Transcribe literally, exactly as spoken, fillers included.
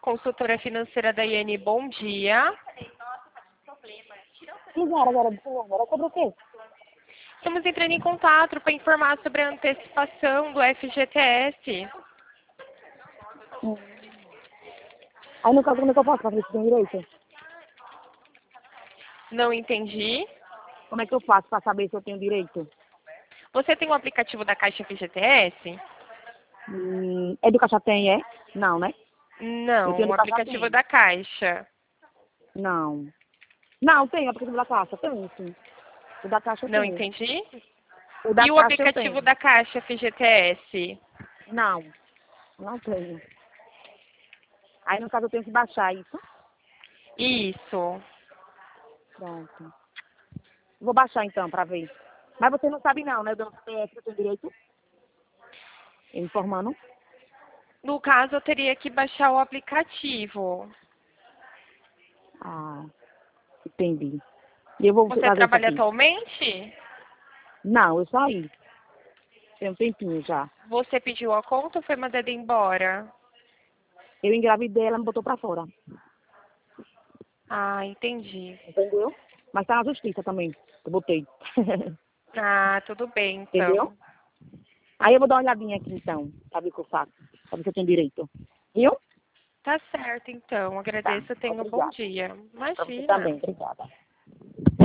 consultora financeira da I N. Bom dia. Agora, agora, agora sobre o quê? Estamos entrando em contato para informar sobre a antecipação do F G T S. Hum. Aí no caso, como é que eu faço pra ver se tem direito? Não entendi. Como é que eu faço pra saber se eu tenho direito? Você tem o aplicativo da Caixa F G T S? Hum, é do Caixa tem, é? Não, né? Eu Não, tenho o do Caixa aplicativo tem. da Caixa. Não. Não, tem o aplicativo da Caixa, tem sim. O da Caixa eu Não tenho. entendi. O da E o Caixa eu aplicativo tenho. da Caixa F G T S? Não, não tenho. Aí no caso eu tenho que baixar isso. Isso. Pronto. Vou baixar então pra ver. Mas você não sabe não, né? Do C P F que eu tenho direito? Informando. No caso, eu teria que baixar o aplicativo. Ah, entendi. E eu vou Você fazer isso trabalha aqui. atualmente? Não, eu saí. Tem um tempinho já. Você pediu a conta ou foi mandada embora? Eu engravidei, ela me botou pra fora. Ah, entendi. Entendeu? Mas tá na justiça também. Eu botei. Ah, tudo bem, Entendeu? então. Aí eu vou dar uma olhadinha aqui então, pra ver o que eu faço. Pra ver se eu tenho direito. Viu? Tá certo, então. Tá. Agradeço. Tenha um bom Obrigada. dia. Pra você Imagina. também. Obrigada.